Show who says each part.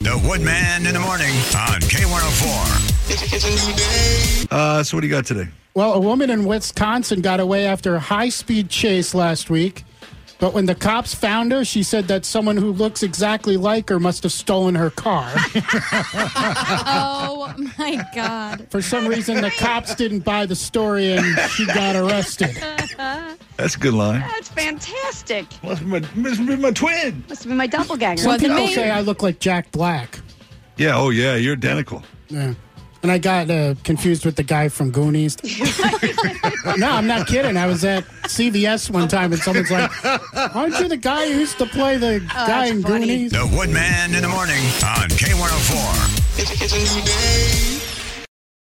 Speaker 1: The Woodman in the morning on K104.
Speaker 2: It's a new day.
Speaker 3: So what do you got today?
Speaker 4: Well, a woman in Wisconsin got away after a high-speed chase last week. But when the cops found her, she said that someone who looks exactly like her must have stolen her car.
Speaker 5: Oh, my God.
Speaker 4: For some reason, the cops didn't buy the story and she got arrested.
Speaker 3: That's a good line.
Speaker 6: That's fantastic.
Speaker 3: Must be my twin.
Speaker 6: Must have been my doppelganger.
Speaker 4: Some
Speaker 5: Wasn't
Speaker 4: people
Speaker 5: me.
Speaker 4: say I look like Jack Black.
Speaker 3: Yeah, oh yeah, you're identical.
Speaker 4: Yeah. And I got confused with the guy from Goonies. No, I'm not kidding. I was at CVS one time and someone's like, aren't you the guy who used to play the guy in
Speaker 6: funny.
Speaker 4: Goonies?
Speaker 1: The Woodman in the morning on K104.
Speaker 2: It's a new day.